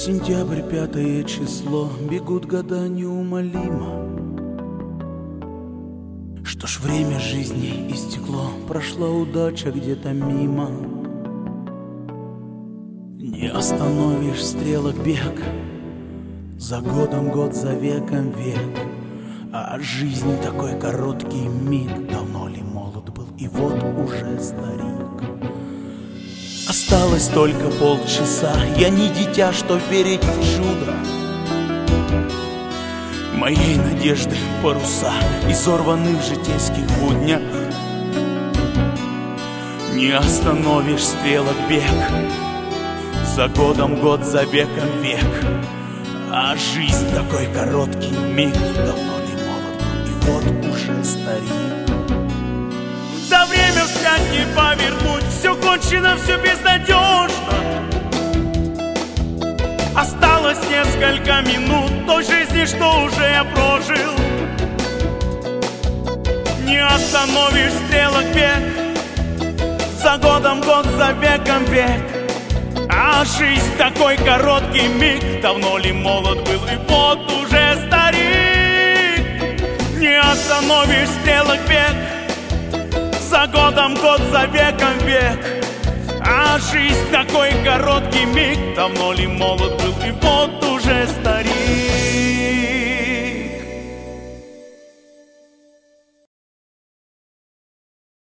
Сентябрь, 5 число, бегут года неумолимо. Что ж, время жизни истекло, прошла удача где-то мимо. Не остановишь стрелок бег, за годом год, за веком век. А жизнь такой короткий миг, давно ли молод был и вот уже старик. Осталось только полчаса, я не дитя, что верить в чудо. Моей надежды паруса изорваны в житейских буднях. Не остановишь стрелок бег, за годом год, за веком век. А жизнь такой короткий миг, давно ли молод был и вот уже старик. Да время вспять не повернуть, все кончено, все безнадежно. Осталось несколько минут той жизни, что уже я прожил. Не остановишь стрелок бег, за годом год, за веком век. А жизнь такой короткий миг, давно ли молод был и вот уже старик. Не остановишь стрелок бег, за годом год, за веком век. А жизнь такой короткий миг, давно ли молод был и вот уже старик.